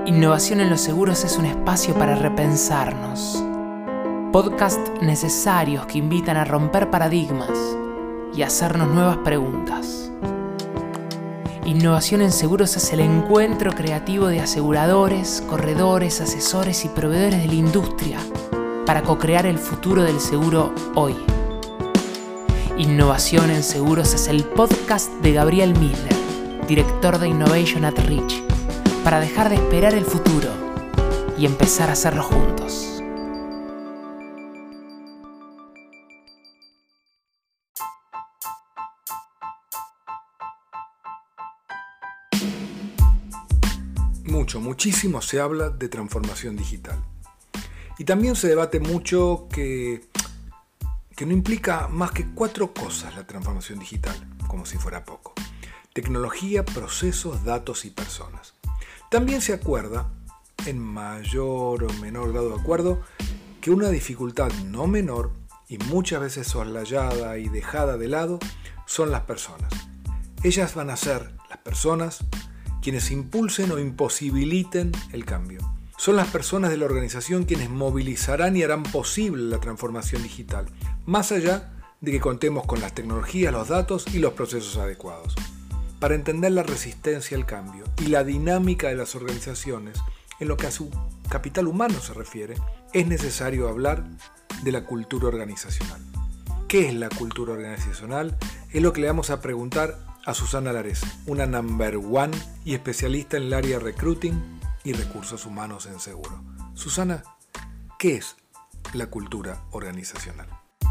Innovación en los seguros es un espacio para repensarnos. Podcasts necesarios que invitan a romper paradigmas y hacernos nuevas preguntas. Innovación en seguros es el encuentro creativo de aseguradores, corredores, asesores y proveedores de la industria para co-crear el futuro del seguro hoy. Innovación en seguros es el podcast de Gabriel Miller, director de Innovation at Rich, para dejar de esperar el futuro y empezar a hacerlo juntos. Muchísimo se habla de transformación digital. Y también se debate mucho que no implica más que 4 cosas la transformación digital, como si fuera poco: tecnología, procesos, datos y personas. También se acuerda, en mayor o menor grado de acuerdo, que una dificultad no menor y muchas veces soslayada y dejada de lado son las personas. Ellas van a ser, las personas, quienes impulsen o imposibiliten el cambio. Son las personas de la organización quienes movilizarán y harán posible la transformación digital, más allá de que contemos con las tecnologías, los datos y los procesos adecuados. Para entender la resistencia al cambio y la dinámica de las organizaciones en lo que a su capital humano se refiere, es necesario hablar de la cultura organizacional. ¿Qué es la cultura organizacional? Es lo que le vamos a preguntar a Susana Larese, una number one y especialista en el área recruiting y recursos humanos en seguro. Susana, ¿qué es la cultura organizacional?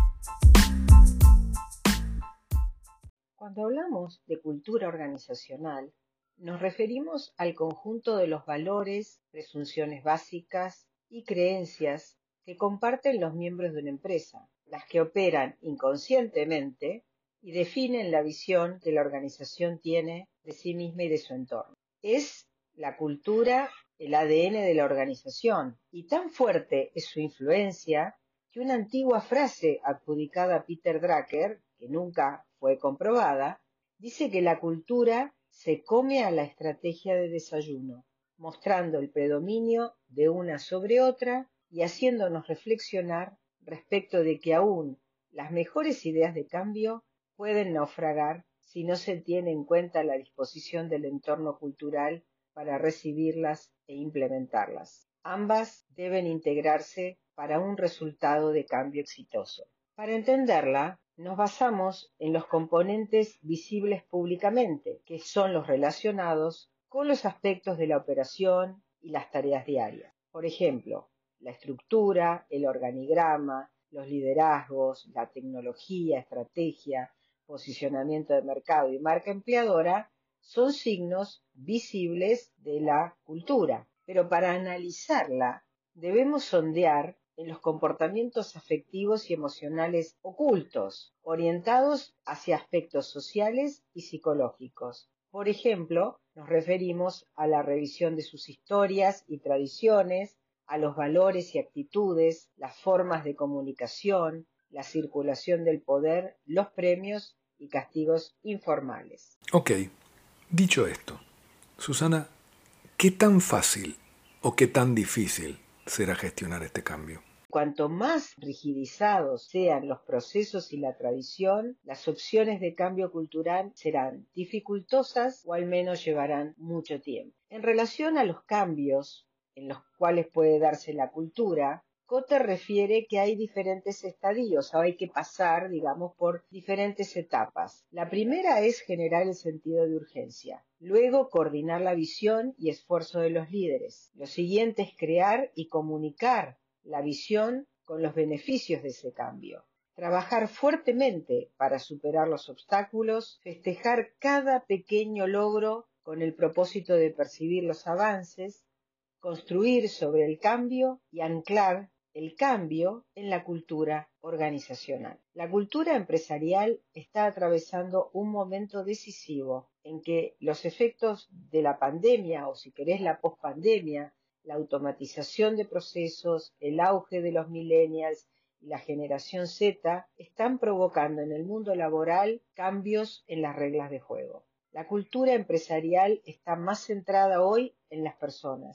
Cuando hablamos de cultura organizacional, nos referimos al conjunto de los valores, presunciones básicas y creencias que comparten los miembros de una empresa, las que operan inconscientemente y definen la visión que la organización tiene de sí misma y de su entorno. Es la cultura el ADN de la organización, y tan fuerte es su influencia que una antigua frase adjudicada a Peter Drucker, que nunca fue comprobada, dice que la cultura se come a la estrategia de desayuno, mostrando el predominio de una sobre otra y haciéndonos reflexionar respecto de que aún las mejores ideas de cambio pueden naufragar si no se tiene en cuenta la disposición del entorno cultural para recibirlas e implementarlas. Ambas deben integrarse para un resultado de cambio exitoso. Para entenderla, nos basamos en los componentes visibles públicamente, que son los relacionados con los aspectos de la operación y las tareas diarias. Por ejemplo, la estructura, el organigrama, los liderazgos, la tecnología, estrategia, posicionamiento de mercado y marca empleadora son signos visibles de la cultura. Pero para analizarla, debemos sondear en los comportamientos afectivos y emocionales ocultos, orientados hacia aspectos sociales y psicológicos. Por ejemplo, nos referimos a la revisión de sus historias y tradiciones, a los valores y actitudes, las formas de comunicación, la circulación del poder, los premios y castigos informales. Ok, dicho esto, Susana, ¿qué tan fácil o qué tan difícil será gestionar este cambio? Cuanto más rigidizados sean los procesos y la tradición, las opciones de cambio cultural serán dificultosas o al menos llevarán mucho tiempo. En relación a los cambios en los cuales puede darse la cultura, Kotter refiere que hay diferentes estadios, o hay que pasar, por diferentes etapas. La primera es generar el sentido de urgencia. Luego, coordinar la visión y esfuerzo de los líderes. Lo siguiente es crear y comunicar la visión con los beneficios de ese cambio. Trabajar fuertemente para superar los obstáculos, festejar cada pequeño logro con el propósito de percibir los avances, construir sobre el cambio y anclar el cambio en la cultura organizacional. La cultura empresarial está atravesando un momento decisivo en que los efectos de la pandemia, o si querés la pospandemia, la automatización de procesos, el auge de los millennials y la generación Z están provocando en el mundo laboral cambios en las reglas de juego. La cultura empresarial está más centrada hoy en las personas.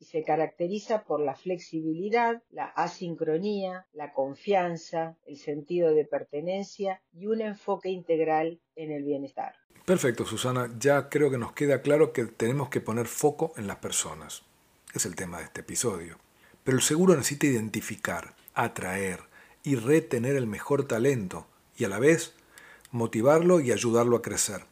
y se caracteriza por la flexibilidad, la asincronía, la confianza, el sentido de pertenencia y un enfoque integral en el bienestar. Perfecto, Susana. Ya creo que nos queda claro que tenemos que poner foco en las personas. Es el tema de este episodio. Pero el seguro necesita identificar, atraer y retener el mejor talento y a la vez motivarlo y ayudarlo a crecer.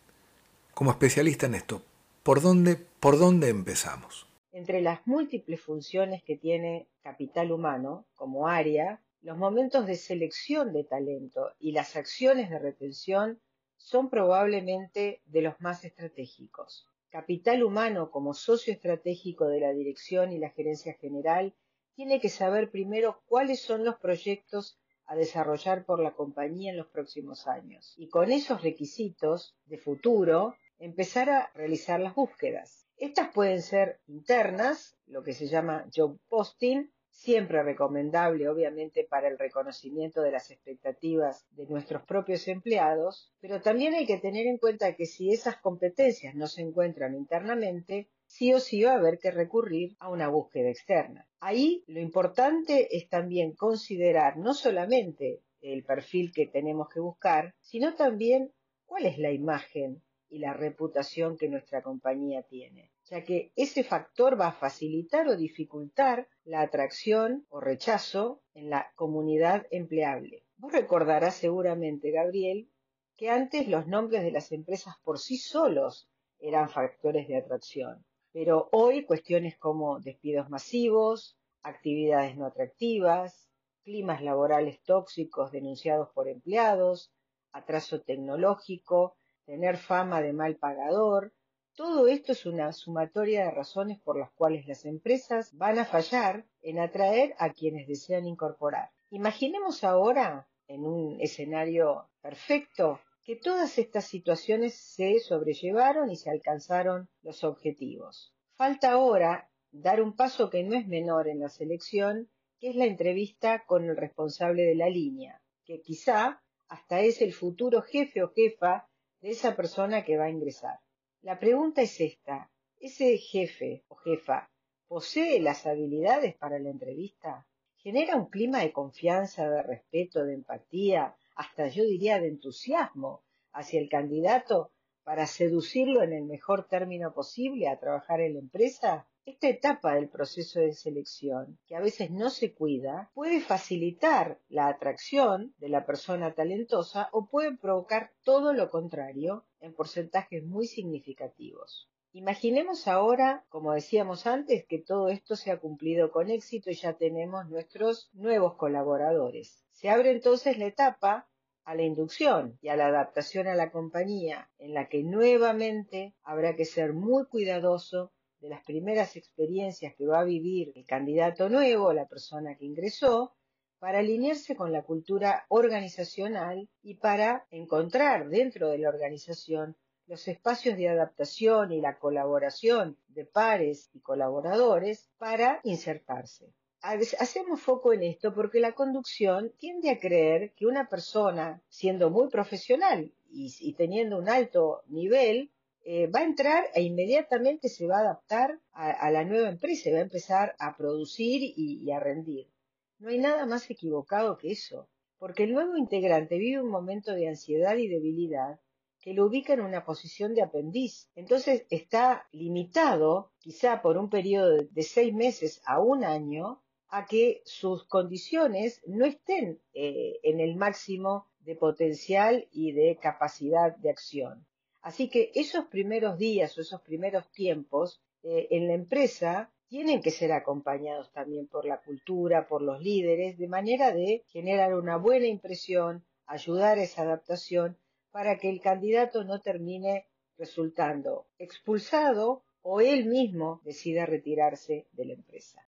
Como especialista en esto, ¿por dónde empezamos? Entre las múltiples funciones que tiene capital humano como área, los momentos de selección de talento y las acciones de retención son probablemente de los más estratégicos. Capital humano como socio estratégico de la dirección y la gerencia general tiene que saber primero cuáles son los proyectos a desarrollar por la compañía en los próximos años y con esos requisitos de futuro empezar a realizar las búsquedas. Estas pueden ser internas, lo que se llama job posting, siempre recomendable obviamente para el reconocimiento de las expectativas de nuestros propios empleados, pero también hay que tener en cuenta que si esas competencias no se encuentran internamente, sí o sí va a haber que recurrir a una búsqueda externa. Ahí lo importante es también considerar no solamente el perfil que tenemos que buscar, sino también cuál es la imagen y la reputación que nuestra compañía tiene, ya que ese factor va a facilitar o dificultar la atracción o rechazo en la comunidad empleable. Vos recordarás seguramente, Gabriel, que antes los nombres de las empresas por sí solos eran factores de atracción, pero hoy cuestiones como despidos masivos, actividades no atractivas, climas laborales tóxicos denunciados por empleados, atraso tecnológico, tener fama de mal pagador, todo esto es una sumatoria de razones por las cuales las empresas van a fallar en atraer a quienes desean incorporar. Imaginemos ahora, en un escenario perfecto, que todas estas situaciones se sobrellevaron y se alcanzaron los objetivos. Falta ahora dar un paso que no es menor en la selección, que es la entrevista con el responsable de la línea, que quizá hasta es el futuro jefe o jefa de esa persona que va a ingresar. La pregunta es esta: ¿ese jefe o jefa posee las habilidades para la entrevista? ¿Genera un clima de confianza, de respeto, de empatía, hasta yo diría de entusiasmo hacia el candidato para seducirlo en el mejor término posible a trabajar en la empresa? Esta etapa del proceso de selección, que a veces no se cuida, puede facilitar la atracción de la persona talentosa o puede provocar todo lo contrario en porcentajes muy significativos. Imaginemos ahora, como decíamos antes, que todo esto se ha cumplido con éxito y ya tenemos nuestros nuevos colaboradores. Se abre entonces la etapa a la inducción y a la adaptación a la compañía, en la que nuevamente habrá que ser muy cuidadoso de las primeras experiencias que va a vivir el candidato nuevo, la persona que ingresó, para alinearse con la cultura organizacional y para encontrar dentro de la organización los espacios de adaptación y la colaboración de pares y colaboradores para insertarse. Hacemos foco en esto porque la conducción tiende a creer que una persona, siendo muy profesional y teniendo un alto nivel, va a entrar e inmediatamente se va a adaptar a la nueva empresa y va a empezar a producir y a rendir. No hay nada más equivocado que eso, porque el nuevo integrante vive un momento de ansiedad y debilidad que lo ubica en una posición de aprendiz. Entonces está limitado, quizá por un periodo de 6 meses a 1 año, a que sus condiciones no estén en el máximo de potencial y de capacidad de acción. Así que esos primeros días o esos primeros tiempos en la empresa tienen que ser acompañados también por la cultura, por los líderes, de manera de generar una buena impresión, ayudar a esa adaptación para que el candidato no termine resultando expulsado o él mismo decida retirarse de la empresa.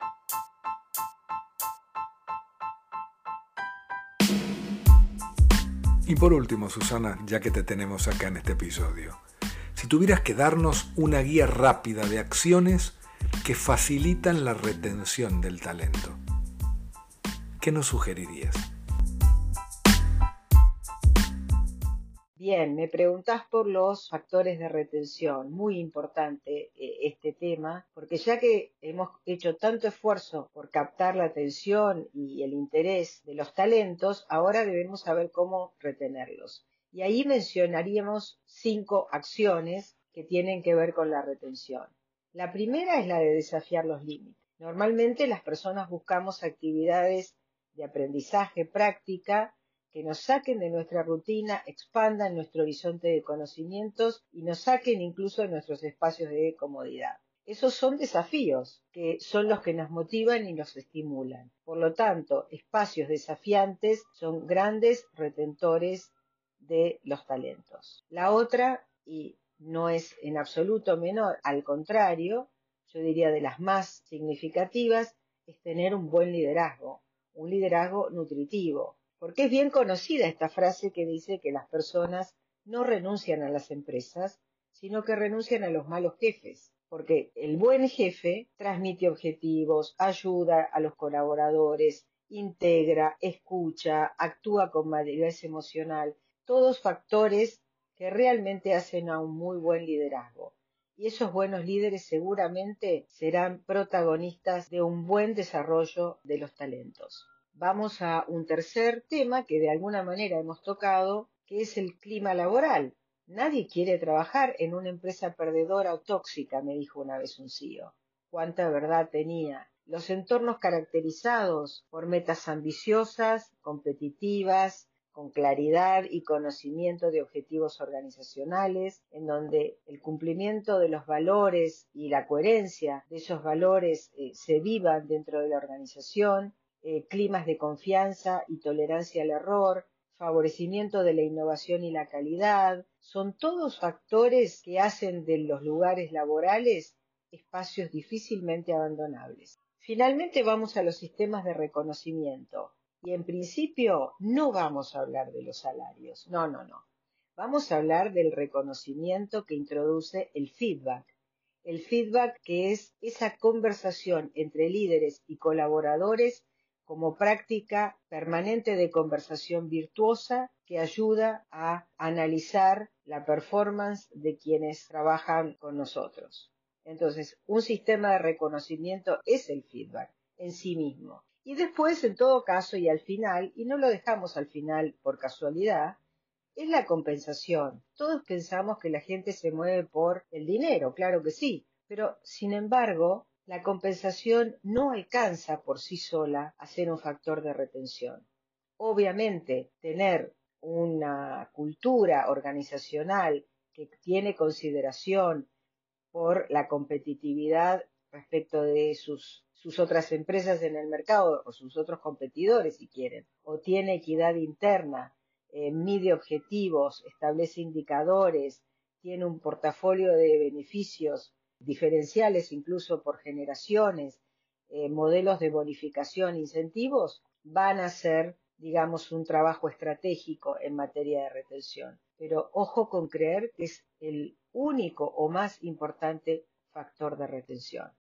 Y por último, Susana, ya que te tenemos acá en este episodio, si tuvieras que darnos una guía rápida de acciones que facilitan la retención del talento, ¿qué nos sugerirías? Bien, me preguntás por los factores de retención. Muy importante este tema, porque ya que hemos hecho tanto esfuerzo por captar la atención y el interés de los talentos, ahora debemos saber cómo retenerlos. Y ahí mencionaríamos 5 acciones que tienen que ver con la retención. La primera es la de desafiar los límites. Normalmente las personas buscamos actividades de aprendizaje práctica que nos saquen de nuestra rutina, expandan nuestro horizonte de conocimientos y nos saquen incluso de nuestros espacios de comodidad. Esos son desafíos que son los que nos motivan y nos estimulan. Por lo tanto, espacios desafiantes son grandes retentores de los talentos. La otra, y no es en absoluto menor, al contrario, yo diría de las más significativas, es tener un buen liderazgo, un liderazgo nutritivo. Porque es bien conocida esta frase que dice que las personas no renuncian a las empresas, sino que renuncian a los malos jefes. Porque el buen jefe transmite objetivos, ayuda a los colaboradores, integra, escucha, actúa con madurez emocional, todos factores que realmente hacen a un muy buen liderazgo. Y esos buenos líderes seguramente serán protagonistas de un buen desarrollo de los talentos. Vamos a un tercer tema que de alguna manera hemos tocado, que es el clima laboral. Nadie quiere trabajar en una empresa perdedora o tóxica, me dijo una vez un CEO. Cuánta verdad tenía. Los entornos caracterizados por metas ambiciosas, competitivas, con claridad y conocimiento de objetivos organizacionales, en donde el cumplimiento de los valores y la coherencia de esos valores se vivan dentro de la organización, climas de confianza y tolerancia al error, favorecimiento de la innovación y la calidad, son todos factores que hacen de los lugares laborales espacios difícilmente abandonables. Finalmente vamos a los sistemas de reconocimiento. Y en principio no vamos a hablar de los salarios, no. Vamos a hablar del reconocimiento que introduce el feedback. El feedback que es esa conversación entre líderes y colaboradores como práctica permanente de conversación virtuosa que ayuda a analizar la performance de quienes trabajan con nosotros. Entonces, un sistema de reconocimiento es el feedback en sí mismo. Y después, en todo caso, y al final, y no lo dejamos al final por casualidad, es la compensación. Todos pensamos que la gente se mueve por el dinero, claro que sí, pero sin embargo, la compensación no alcanza por sí sola a ser un factor de retención. Obviamente, tener una cultura organizacional que tiene consideración por la competitividad respecto de sus otras empresas en el mercado o sus otros competidores, si quieren, o tiene equidad interna, mide objetivos, establece indicadores, tiene un portafolio de beneficios diferenciales incluso por generaciones, modelos de bonificación, incentivos, van a ser, digamos, un trabajo estratégico en materia de retención. Pero ojo con creer que es el único o más importante factor de retención.